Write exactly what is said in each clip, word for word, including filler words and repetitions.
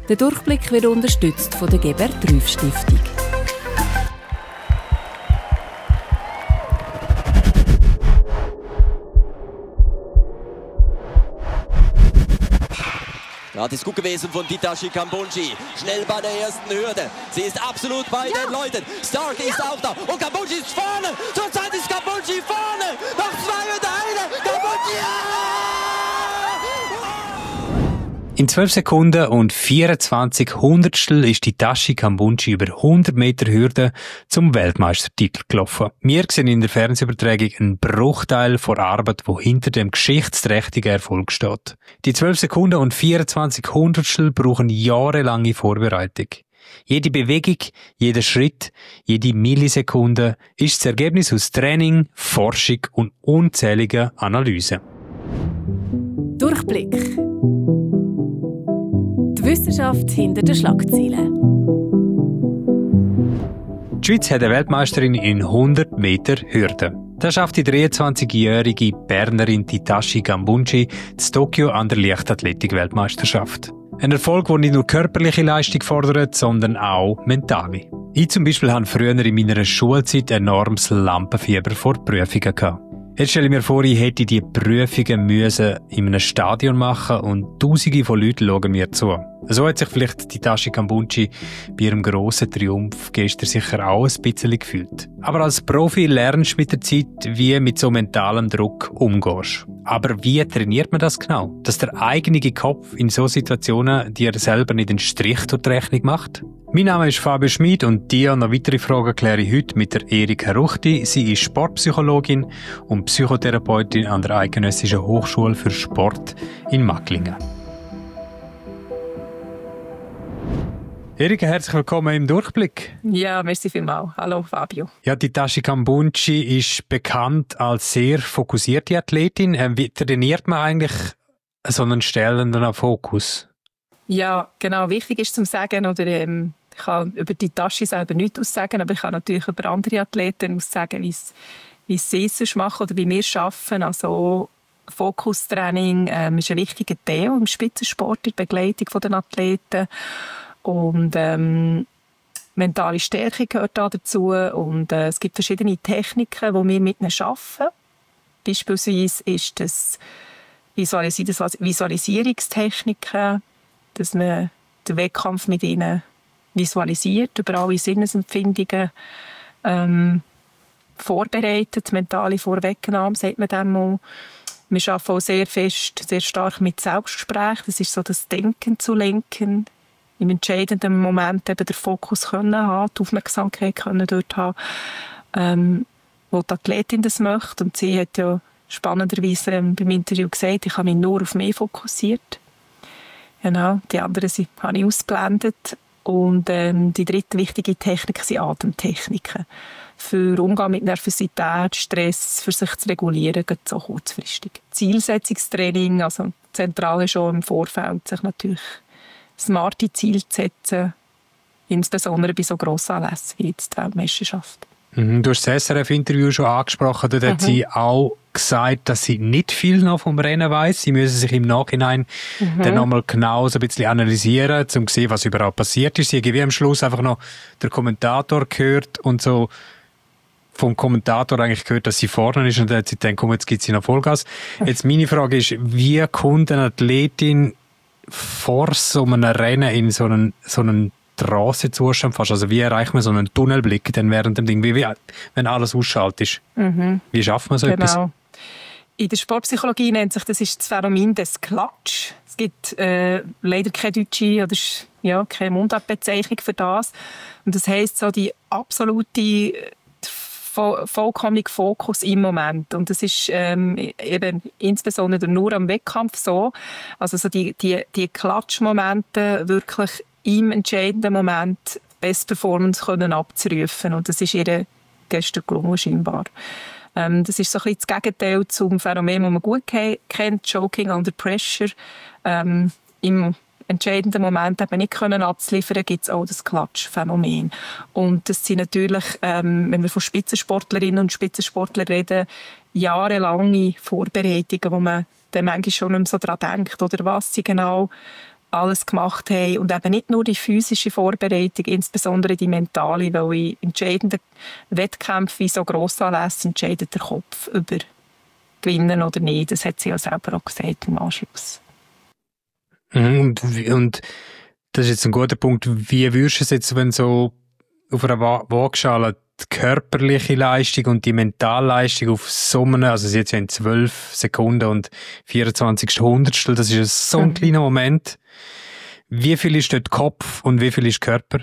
Der Durchblick wird unterstützt von der Gebert-Rüff-Stiftung. Ja, das ist gut gewesen von Hitachi Kambundji. Schnell bei der ersten Hürde. Sie ist absolut bei ja. den Leuten. Stark ja. ist auch da. Und Kambundji ist vorne. Zurzeit ist Kambundji vorne. Noch zwei und eine. Kambundji. Ja! In zwölf Sekunden und vierundzwanzig Hundertstel ist Hitachi Kambundji über hundert Meter Hürde zum Weltmeistertitel gelaufen. Wir sehen in der Fernsehübertragung einen Bruchteil der Arbeit, die hinter dem geschichtsträchtigen Erfolg steht. Die zwölf Sekunden und vierundzwanzig Hundertstel brauchen jahrelange Vorbereitung. Jede Bewegung, jeder Schritt, jede Millisekunde ist das Ergebnis aus Training, Forschung und unzähligen Analysen. Durchblick. Die Wissenschaft hinter den Schlagzeilen. Die Schweiz hat eine Weltmeisterin in hundert Meter Hürde. Das schafft die dreiundzwanzigjährige Bernerin Hitachi Kambundji in Tokio an der Leichtathletik-Weltmeisterschaft. Ein Erfolg, der nicht nur körperliche Leistung fordert, sondern auch mentale. Ich zum Beispiel hatte früher in meiner Schulzeit enormes Lampenfieber vor Prüfungen gehabt. Jetzt stelle ich mir vor, ich hätte die Prüfungen müssen in einem Stadion machen und Tausende von Leuten schauen mir zu. So hat sich vielleicht Hitachi Kambundji bei ihrem grossen Triumph gestern sicher auch ein bisschen gefühlt. Aber als Profi lernst du mit der Zeit, wie mit so mentalem Druck umgehst. Aber wie trainiert man das genau? Dass der eigene Kopf in so Situationen dir selber nicht einen Strich durch die Rechnung macht? Mein Name ist Fabio Schmid und die und noch weitere Fragen kläre ich heute mit der Erika Ruchti. Sie ist Sportpsychologin und Psychotherapeutin an der Eidgenössischen Hochschule für Sport in Magglingen. Erika, herzlich willkommen im Durchblick. Ja, merci vielmals. Hallo Fabio. Ja, Hitachi Kambundji ist bekannt als sehr fokussierte Athletin. Wie trainiert man eigentlich so einen stellenden Fokus? Ja, genau. Wichtig ist zu sagen, oder ähm, ich kann über die Hitachi selber nichts aussagen, aber ich kann natürlich über andere Athleten aussagen, wie sie es machen oder wie wir es arbeiten. Also Fokustraining ähm, ist ein wichtiger Teil im Spitzensport, in der Begleitung der Athleten. Und ähm, mentale Stärke gehört da dazu. Und äh, es gibt verschiedene Techniken, die wir mit ihnen arbeiten. Beispielsweise ist das, Visualis- das Visualisierungstechniken, dass man den Wettkampf mit ihnen visualisiert, über alle Sinnesempfindungen ähm, vorbereitet, mentale Vorwegnahme, sagt man dem mal. Wir arbeiten auch sehr fest, sehr stark mit Selbstgespräch. Das ist so das Denken zu lenken, im entscheidenden Moment eben den Fokus können haben, die Aufmerksamkeit können dort haben, ähm, wo die Athletin das möchte. Und sie hat ja spannenderweise ähm, beim Interview gesagt, ich habe mich nur auf mich fokussiert. Genau, die anderen sind, habe ich ausgeblendet. Und ähm, die dritte wichtige Technik sind Atemtechniken. Für Umgang mit Nervosität, Stress, für sich zu regulieren, geht so kurzfristig. Zielsetzungstraining, also zentral ist schon im Vorfeld, sich natürlich smarte Ziele zu setzen, insbesondere bei so grossen Anlässen wie jetzt die Weltmeisterschaft. Mhm, du hast das S R F-Interview schon angesprochen. Dort mhm. hat sie auch gesagt, dass sie nicht viel noch vom Rennen weiss. Sie müssen sich im Nachhinein mhm. dann nochmal genau so ein bisschen analysieren, um zu sehen, was überhaupt passiert ist. Sie haben wie am Schluss einfach noch den Kommentator gehört und so vom Kommentator eigentlich gehört, dass sie vorne ist und dann hat sie gedacht, komm, jetzt gibt sie noch Vollgas. Jetzt meine Frage ist, wie kommt eine Athletin vor so einem Rennen in so einen, so einen Trance-Zustand fast? Also wie erreicht man so einen Tunnelblick dann während dem Ding, wie, wie, wenn alles ausschaltet? Mhm. Wie schafft man so genau. etwas? In der Sportpsychologie nennt sich das, ist das Phänomen des Klatsch. Es gibt äh, leider keine deutsche oder ja, keine Mundartbezeichnung für das. Und das heisst so die absolute voll, vollkommene Fokus im Moment. Und das ist ähm, eben insbesondere nur am Wettkampf so. Also so die, die, die Klatschmomente wirklich im entscheidenden Moment Best Performance können abzurufen. Und das ist ihr gestern gelungen, scheinbar. Ähm, das ist so ein bisschen das Gegenteil zum Phänomen, das man gut ke- kennt, Choking under Pressure. Ähm, Im entscheidenden Moment eben nicht können abzuliefern, gibt es auch das Klatschphänomen. Und das sind natürlich, ähm, wenn wir von Spitzensportlerinnen und Spitzensportlern reden, jahrelange Vorbereitungen, wo man dann manchmal schon nicht mehr so daran denkt, oder was sie genau alles gemacht haben und eben nicht nur die physische Vorbereitung, insbesondere die mentale, weil in entscheidenden Wettkämpfen wie so Grossanlässe entscheidet der Kopf über gewinnen oder nicht. Das hat sie ja selber auch gesagt im Anschluss. Und, und das ist jetzt ein guter Punkt. Wie würdest du es jetzt, wenn so auf einer Waagschale die körperliche Leistung und die Mentalleistung auf so einem, also sie jetzt ja in zwölf Sekunden und vierundzwanzig Hundertstel, das ist so ein mhm. kleiner Moment. Wie viel ist dort Kopf und wie viel ist Körper?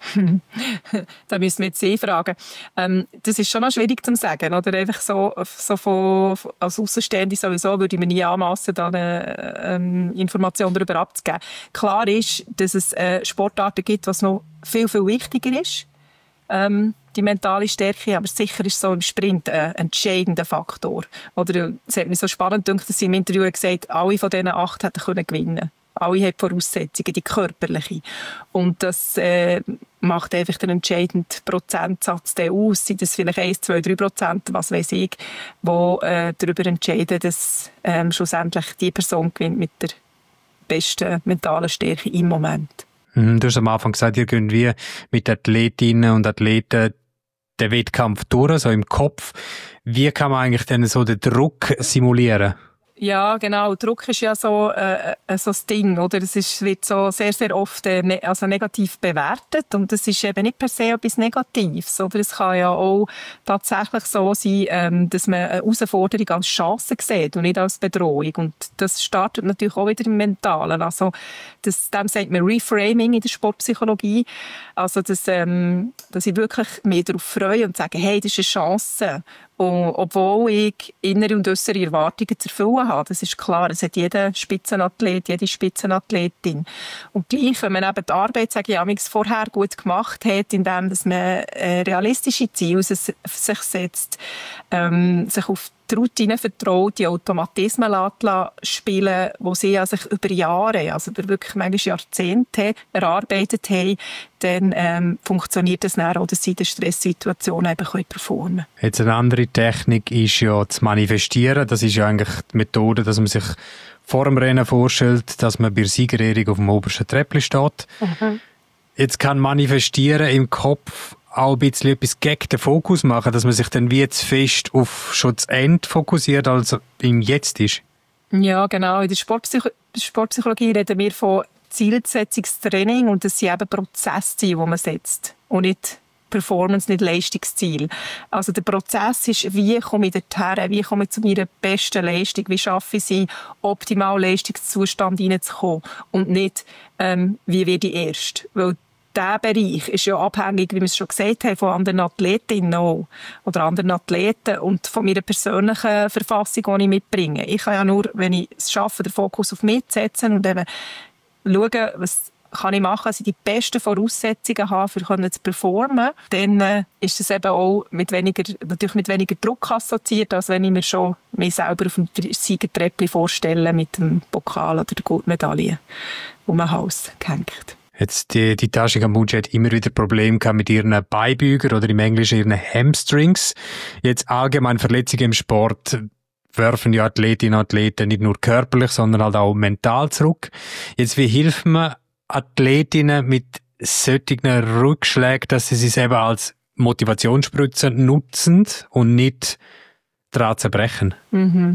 Da müssen wir jetzt sie fragen. Ähm, das ist schon noch schwierig zu sagen. Oder einfach so, so von, als Außenstehende sowieso würde ich mir nie anmassen, da eine ähm, Information darüber abzugeben. Klar ist, dass es äh, Sportarten gibt, was noch viel, viel wichtiger ist. Ähm, die mentale Stärke, aber sicher ist so im Sprint ein entscheidender Faktor. Oder es hat mich so spannend gedacht, dass sie im Interview gesagt haben, alle von diesen acht hätten können gewinnen. Alle haben Voraussetzungen, die körperliche. Und das äh, macht einfach den entscheidenden Prozentsatz aus. Sind das vielleicht eins, zwei, drei Prozent, was weiß ich, wo äh, darüber entscheiden, dass ähm, schlussendlich die Person gewinnt mit der besten mentalen Stärke im Moment. Du hast am Anfang gesagt, ihr könnt wie mit Athletinnen und Athleten den Wettkampf durch, so im Kopf. Wie kann man eigentlich denn so den Druck simulieren? Ja, genau. Druck ist ja so, äh, so das Ding, oder? Es ist, wird so sehr, sehr oft äh, ne, also negativ bewertet und das ist eben nicht per se etwas Negatives, oder? Es kann ja auch tatsächlich so sein, ähm, dass man eine Herausforderung als Chance sieht und nicht als Bedrohung. Und das startet natürlich auch wieder im Mentalen. Also, das, dem sagt man Reframing in der Sportpsychologie. Also, dass, ähm, dass ich wirklich mich darauf freue und sage, hey, das ist eine Chance. Und obwohl ich innere und äußere Erwartungen zu erfüllen habe. Das ist klar. Es hat jeder Spitzenathlet, jede Spitzenathletin. Und gleich, wenn man eben die Arbeit, sage ich einmal, vorher gut gemacht hat, indem dass man äh, realistische Ziele sich setzt, ähm, sich auf die Routine vertraut, die Automatismen lässt spielen, die sie ja sich über Jahre, also über wirklich manchmal Jahrzehnte erarbeitet haben, dann ähm, funktioniert es dann auch, dass sie in der Stresssituation eben performen können. Jetzt eine andere Technik ist ja zu manifestieren. Das ist ja eigentlich die Methode, dass man sich vor dem Rennen vorstellt, dass man bei der Siegerehrung auf dem obersten Treppli steht. Mhm. Jetzt kann manifestieren im Kopf auch ein bisschen etwas gegen den Fokus machen, dass man sich dann wie zu fest auf schon das Ende fokussiert, als im Jetzt ist. Ja, genau. In der Sportpsycho- Sportpsychologie reden wir von Zielsetzungstraining und das sind eben Prozessziele, die man setzt und nicht Performance, nicht Leistungsziel. Also der Prozess ist, wie komme ich dorthin, wie komme ich zu meiner besten Leistung, wie schaffe ich sie, optimal Leistungszustand hineinzukommen und nicht, ähm, wie werde ich erst. Weil dieser Bereich ist ja abhängig, wie wir es schon gesagt haben, von anderen Athletinnen auch, oder anderen Athleten und von meiner persönlichen Verfassung, die ich mitbringe. Ich kann ja nur, wenn ich es schaffe, den Fokus auf mich zu setzen und eben schauen, was kann ich machen, dass ich die besten Voraussetzungen habe, um zu performen, dann äh, ist es eben auch mit weniger, natürlich mit weniger Druck assoziiert, als wenn ich mir schon mich selber auf dem Siegertreppli vorstelle mit dem Pokal oder der Goldmedaille um den Hals gehängt. Jetzt, die, die Tashi Gambunchy hat immer wieder Probleme gehabt mit ihren Beibügern oder im Englischen ihren Hamstrings. Jetzt allgemein Verletzungen im Sport werfen die Athletinnen und Athleten nicht nur körperlich, sondern halt auch mental zurück. Jetzt, wie hilft man Athletinnen mit solchen Rückschlägen, dass sie sich eben als Motivationsspritze nutzen und nicht daran zerbrechen? Mhm.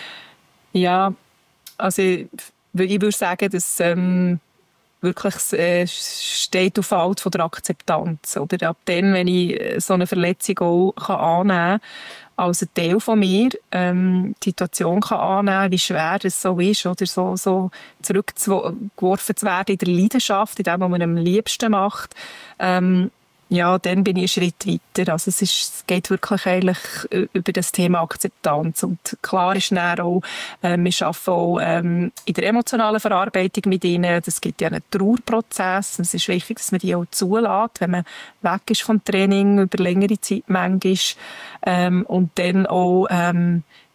Ja, also ich, ich würde sagen, dass ähm, wirklich äh, steht auf Alt von der Akzeptanz. Oder ab dann, wenn ich so eine Verletzung auch kann annehmen kann, als ein Teil von mir, ähm, die Situation kann annehmen, wie schwer es so ist, oder so, so zurückgeworfen zu werden in der Leidenschaft, in dem, was man am liebsten macht, ähm, ja, dann bin ich einen Schritt weiter. Also es, ist, es geht wirklich eigentlich über das Thema Akzeptanz. Und klar ist dann auch, äh, wir arbeiten auch ähm, in der emotionalen Verarbeitung mit ihnen. Es gibt ja einen Trauerprozess. Es ist wichtig, dass man die auch zulässt, wenn man weg ist vom Training über längere Zeit manchmal. Ähm, und dann auch ähm,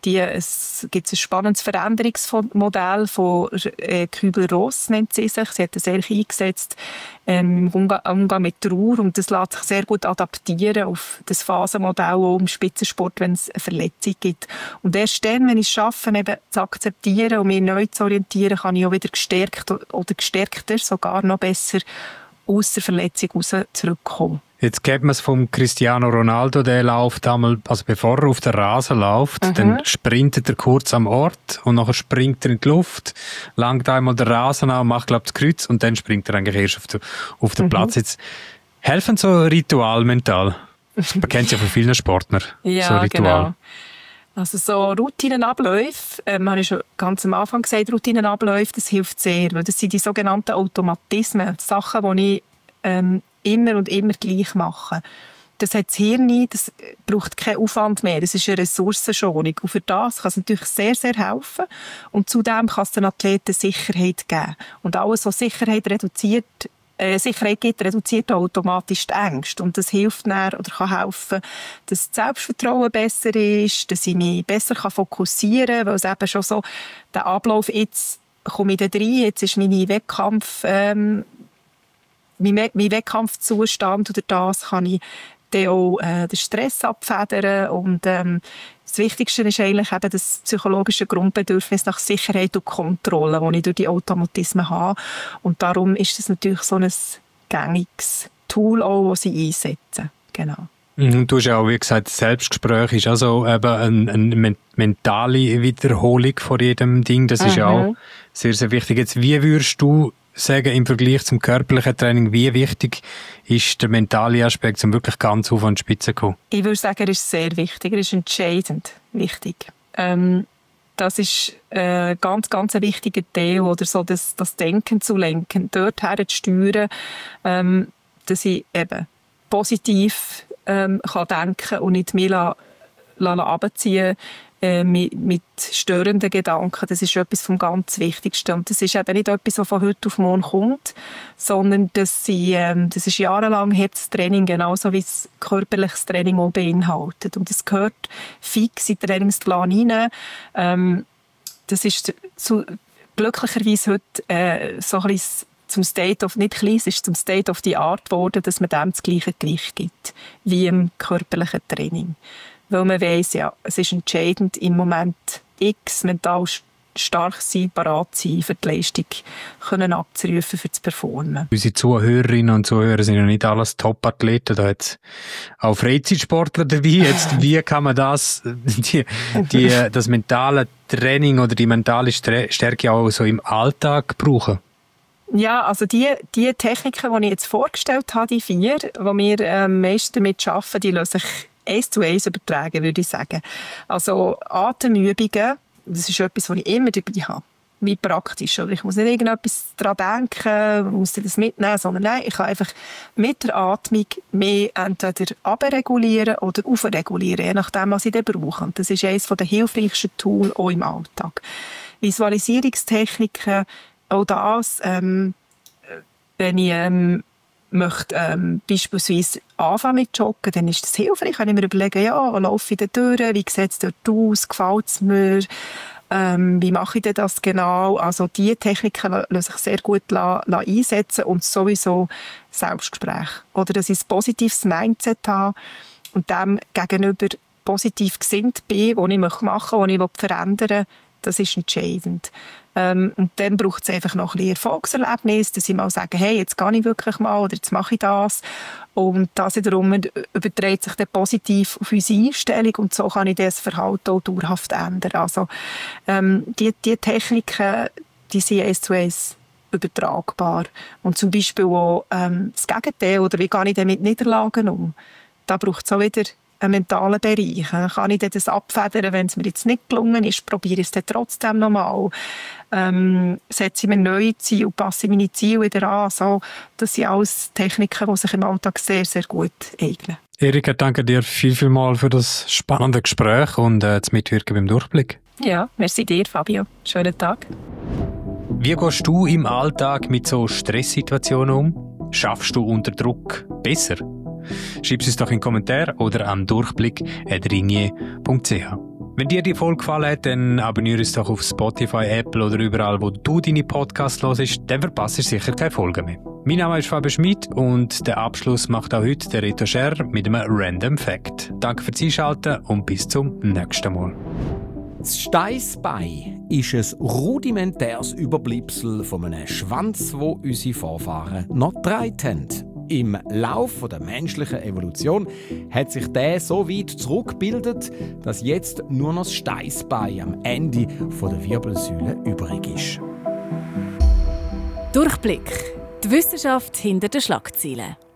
Die, es gibt ein spannendes Veränderungsmodell von äh, Kübler-Ross, nennt sie sich. Sie hat das sehr eingesetzt ähm, im Umgang, Umgang mit Trauer und das lässt sich sehr gut adaptieren auf das Phasenmodell auch im Spitzensport, wenn es eine Verletzung gibt. Und erst dann, wenn ich es schaffe, eben zu akzeptieren und mich neu zu orientieren, kann ich auch wieder gestärkt oder gestärkter, sogar noch besser aus der Verletzung raus zurückkommen. Jetzt kennt man es vom Cristiano Ronaldo, der läuft einmal, also bevor er auf den Rasen läuft, mhm. dann sprintet er kurz am Ort und nachher springt er in die Luft, langt einmal den Rasen an, macht, glaube ich, das Kreuz und dann springt er eigentlich erst auf den, auf den mhm. Platz. Jetzt helfen so Ritual mental? Man kennt es ja von vielen Sportlern, ja, so Ritual. Genau. Also so Routinenabläufe, ähm, habe ich schon ganz am Anfang gesagt, Routinenabläufe, das hilft sehr, weil das sind die sogenannten Automatismen, Sachen, die ich ähm, immer und immer gleich mache. Das hat das Hirn nicht, das braucht keinen Aufwand mehr, das ist eine Ressourcenschonung. Und für das kann es natürlich sehr, sehr helfen. Und zudem kann es den Athleten Sicherheit geben. Und alles, was Sicherheit reduziert, äh, Sicherheit gibt, reduziert automatisch die Ängste. Und das hilft dann, oder kann helfen, dass das Selbstvertrauen besser ist, dass ich mich besser fokussieren kann, weil es eben schon so, der Ablauf, jetzt komme ich da rein, jetzt ist meine Wettkampf, ähm, mein, mein Wettkampfzustand, oder das kann ich dann auch äh, den Stress abfedern. Und ähm, das Wichtigste ist eigentlich eben das psychologische Grundbedürfnis nach Sicherheit und Kontrolle, das ich durch die Automatismen habe. Und darum ist das natürlich so ein gängiges Tool, auch, das sie einsetzen. Genau. Du hast ja auch, wie gesagt, das Selbstgespräch ist also eben eine, eine mentale Wiederholung von jedem Ding. Das ist mhm. ja auch sehr, sehr wichtig. Jetzt, wie würdest du sagen, im Vergleich zum körperlichen Training, wie wichtig ist der mentale Aspekt, um wirklich ganz auf an die Spitze zu kommen? Ich würde sagen, er ist sehr wichtig, er ist entscheidend wichtig. Ähm, das ist ein äh, ganz, ganz ein wichtiger Teil, oder so das, das Denken zu lenken, dorthin zu steuern, ähm, dass ich eben positiv ähm, kann denken und nicht mehr runterziehen äh, mit, mit störenden Gedanken. Das ist etwas vom ganz Wichtigsten. Und das ist eben nicht etwas, was von heute auf morgen kommt, sondern das, sie, ähm, das ist jahrelang Herztraining, genauso wie das körperliches Training auch beinhaltet. Und das gehört fix in den Trainingsplan hinein. Ähm, das ist zu, glücklicherweise heute äh, so ein bisschen zum State of, nicht klein, es ist zum State of the Art geworden, dass man dem das gleiche Gewicht gibt, wie im körperlichen Training. Weil man weiss, ja, es ist entscheidend, im Moment X mental stark sein, parat sein, für die Leistung können abzurufen, für das Performen. Unsere Zuhörerinnen und Zuhörer sind ja nicht alles Top-Athleten, da hat auch Freizeitsportler dabei. Jetzt, wie kann man das, die, die, das mentale Training oder die mentale Stärke auch so im Alltag brauchen? Ja, also die, die Techniken, die ich jetzt vorgestellt habe, die vier, die wir äh, meist damit arbeiten, die lassen sich eins zu eins übertragen, würde ich sagen. Also Atemübungen, das ist etwas, was ich immer dabei habe. Wie praktisch. Oder ich muss nicht irgendetwas daran denken, muss das mitnehmen, sondern nein, ich kann einfach mit der Atmung mehr entweder abregulieren oder aufregulieren, je nachdem, was ich dann brauche. Und das ist eines der hilfreichsten Tools auch im Alltag. Visualisierungstechniken, auch das, ähm, wenn ich ähm, möchte ähm, beispielsweise anfangen mit Joggen, dann ist das hilfreich. Kann ich mir überlegen, ja, wo laufe ich denn durch, wie sieht es dort aus, gefällt es mir, ähm, wie mache ich denn das genau? Also diese Techniken lassen sich sehr gut la, la einsetzen und sowieso Selbstgespräch. Oder dass ich ein positives Mindset habe und dem gegenüber positiv gesinnt bin, was ich machen möchte, was ich verändern will, das ist entscheidend. Ähm, und dann braucht es einfach noch ein bisschen Erfolgserlebnis, dass ich mal sage, hey, jetzt gehe ich wirklich mal oder jetzt mache ich das. Und das wiederum überträgt sich dann positiv auf unsere Einstellung und so kann ich das Verhalten auch dauerhaft ändern. Also ähm, die, die Techniken, die sind eins zu eins übertragbar. Und zum Beispiel auch ähm, das Gegenteil, oder wie gehe ich denn mit Niederlagen um? Da braucht es auch wieder einen mentalen Bereich. Kann ich das abfedern, wenn es mir jetzt nicht gelungen ist, probiere ich es dann trotzdem nochmal. Ähm, setze ich mir neue Ziele und passe meine Ziele wieder an. So, das sind alles Techniken, die sich im Alltag sehr, sehr gut eignen. Erika, danke dir viel, viel mal für das spannende Gespräch und äh, das Mitwirken beim Durchblick. Ja, merci dir, Fabio. Schönen Tag. Wie gehst du im Alltag mit so Stresssituationen um? Schaffst du unter Druck besser? Schreib es uns doch in den Kommentar oder an durchblick at ringier punkt c h. Wenn dir die Folge gefallen hat, dann abonniere uns doch auf Spotify, Apple oder überall, wo du deine Podcasts hörst, dann verpasst du sicher keine Folge mehr. Mein Name ist Fabian Schmid und den Abschluss macht auch heute der Reto Scher mit einem Random Fact. Danke fürs Einschalten und bis zum nächsten Mal. Das Steißbein ist ein rudimentäres Überbleibsel von einem Schwanz, wo unsere Vorfahren noch getragen haben. Im Lauf der menschlichen Evolution hat sich der so weit zurückgebildet, dass jetzt nur noch das Steißbein am Ende der Wirbelsäule übrig ist. Durchblick. Die Wissenschaft hinter den Schlagzeilen.